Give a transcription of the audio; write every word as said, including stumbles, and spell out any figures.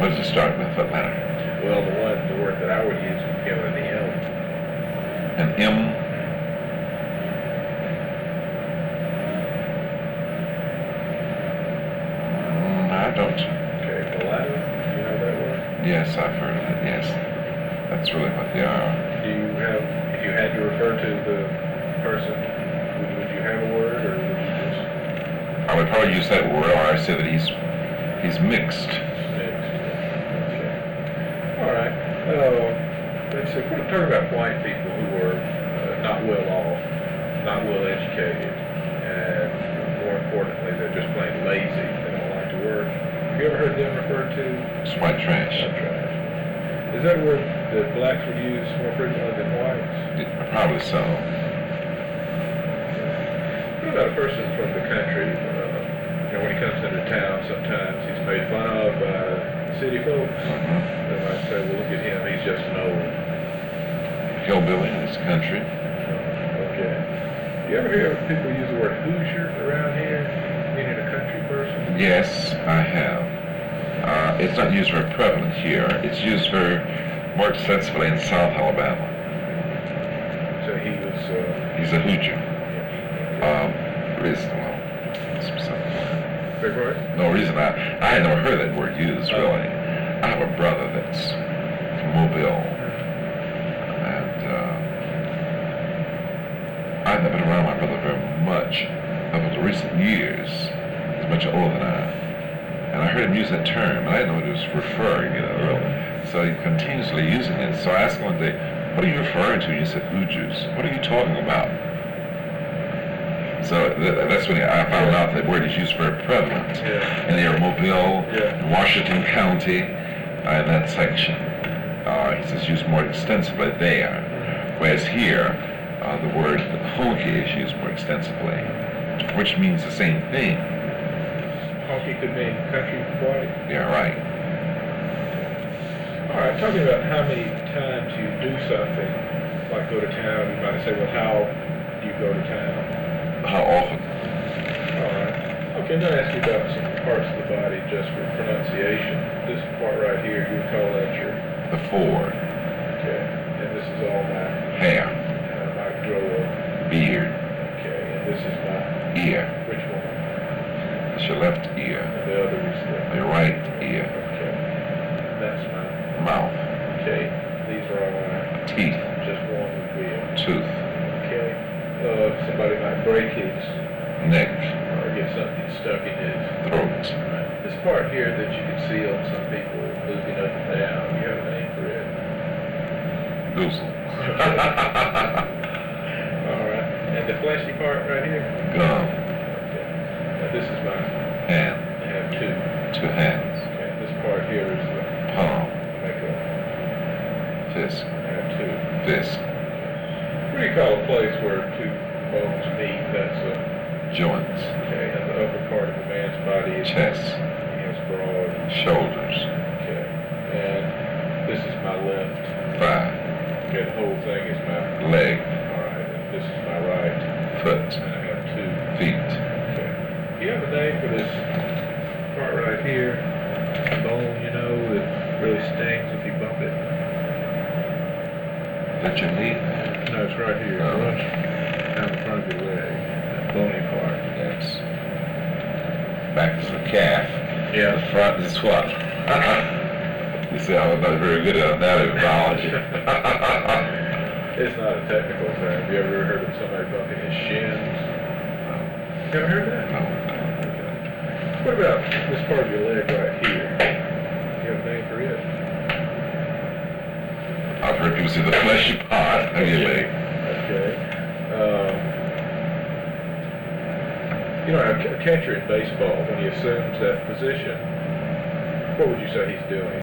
What does it start with? What letter? Well, the one, the word that I would use would begin with the M. An M? Mm, I don't. Okay, Goliath, do you know that word? Yes, I've heard of it, yes. That's really what they are. Do you have, if you had to refer to the person, would, would you have a word, or would you just I would probably use that word, or I say that he's he's mixed. mix? Okay. All right. Uh, let's see. We're talking about white people who were uh, not well off, not well educated, and more importantly, they're just plain lazy. They don't like to work. Have you ever heard them referred to? It's white trash. White trash. Is that a word that blacks would use more frequently than whites? Yeah, probably so. What about a person from the country? Uh, you know, when he comes into town, sometimes he's made fun of by city folks. Mm-hmm. They might say, well, look at him, he's just an old Hillbilly in this country. okay. Do you ever hear people use the word Hoosier around here, meaning a country person? Yes, I have. Uh, it's not used very prevalent here. It's used very more extensively in South Alabama. So he was, uh, He's a Hoosier. Um, reason, well, specific. big word? No reason I I had never heard that word used really. I have a brother that's from Mobile, and uh, I've never been around my brother very much up until recent years. He's much older than I. And I heard him use that term, and I didn't know what he was referring, you know, really. So he continuously using it. So I asked him one day, what are you referring to? He said, Hoosiers. What are you talking about? So th- that's when I found out that word is used very prevalent Yeah. in the area of Mobile, Yeah. Washington County, uh, in that section. Uh, he says used more extensively there, whereas here, uh, the word honky is used more extensively, which means the same thing. Honky could mean country white. Yeah, right. All right, talking about how many times you do something, like go to town, you might say, well, how do you go to town? How often? All right. Okay, now ask you about some parts of the body just for pronunciation. This part right here, you would call that your, The fore, okay, and this is all my, hair, uh, my grower, beard, okay, and this is my, ear. which one? That's your left ear, And the other is the, your right ear, okay, and that's my, mouth, okay, these are all my, teeth, just one would be a, tooth, okay. Uh, somebody might break his, neck, or get something stuck in his throat, This part here that you can see on some people moving up and down, you have a name for it. goozle, All right. And the fleshy part right here? gum, Okay. Now this is my, hand, I have two. two hands, Okay. This part here is the, palm, make a, fist, I have two. fist, What do you call a place where two bones meet? That's a, joints, okay. And the upper part of a man's body is, chest, he has broad. shoulders, Okay. And this is my left. thigh, Okay. The whole thing is my, leg, all right. And this is my right. foot, And I have two. feet, Okay. Do you have a name for this part right here? Bone, you know, that really stings if you bump it? that your knee, No, it's right here. Oh. Rush down the front of your leg. That bony part. yes. Back is the calf, Yeah. the front is what? You see, I'm not very good at anatomy biology. It's not a technical term. Have you ever heard of somebody bumping his shins? You ever heard that? No, What about this part of your leg right here? Do you have a name for it? I've heard people say the fleshy part. Have you Okay. Okay. Um, you know, a c- a catcher in baseball, when he assumes that position, what would you say he's doing?